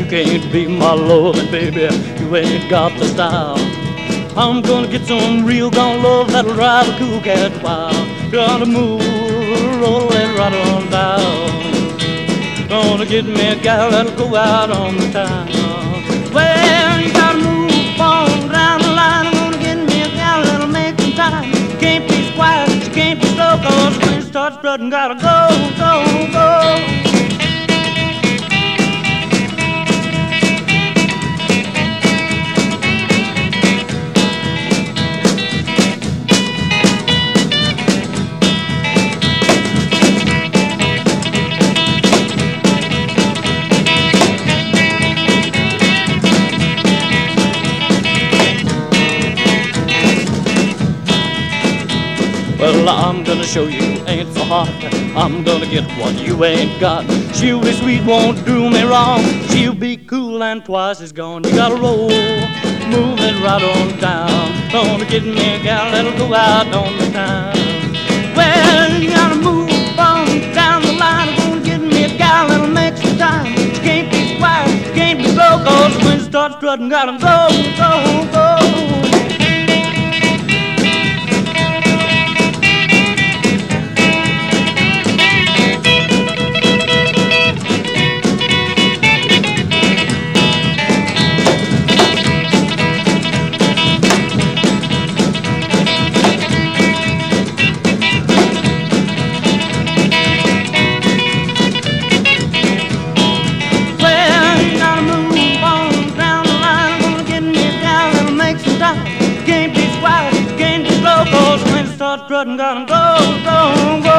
you can't be my loving, baby. You ain't got the style. I'm gonna get some real gone love that'll drive a cool cat wild. Gonna move, roll that right on down. Gonna get me a gal that'll go out on the town. Well, you gotta move on down the line. I'm gonna get me a gal that'll make some time. You can't be quiet, you can't be slow, cause when you start strutting, gotta go, go, go. Well, I'm gonna show you ain't so hard. I'm gonna get what you ain't got. She'll be sweet, won't do me wrong. She'll be cool and twice as gone. You gotta roll, move it right on down. Gonna get me a gal that'll go out on the town. Well, you gotta move on down the line. Gonna get me a gal that'll make some time. You can't be quiet, you can't be slow, cause when you start strutting, gotta go, go, go. Can't be quiet, can't be slow, cause when you start strutting, gotta go, go, go.